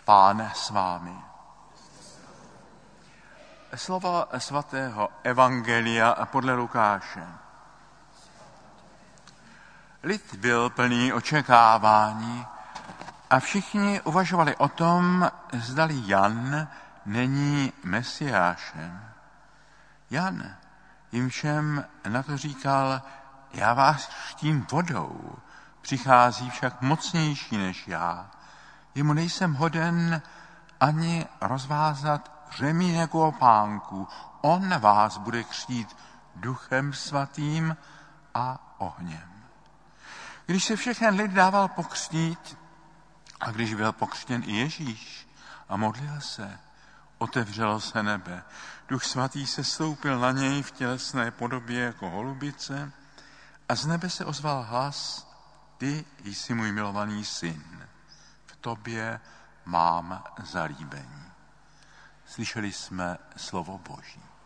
Pán s vámi. Slova svatého evangelia podle Lukáše. Lid byl plný očekávání a všichni uvažovali o tom, zdali Jan není Mesiášem. Jan jim všem na to říkal: já vás křtím vodou, přichází však mocnější než já. Jemu nejsem hoden ani rozvázat řemínek u opánku. On vás bude křtít Duchem Svatým a ohněm. Když se všechen lid dával pokřtít, a když byl pokřtěn i Ježíš a modlil se, otevřelo se nebe. Duch Svatý se stoupil na něj v tělesné podobě jako holubice a z nebe se ozval hlas: ty jsi můj milovaný syn, v tobě mám zalíbení. Slyšeli jsme slovo Boží.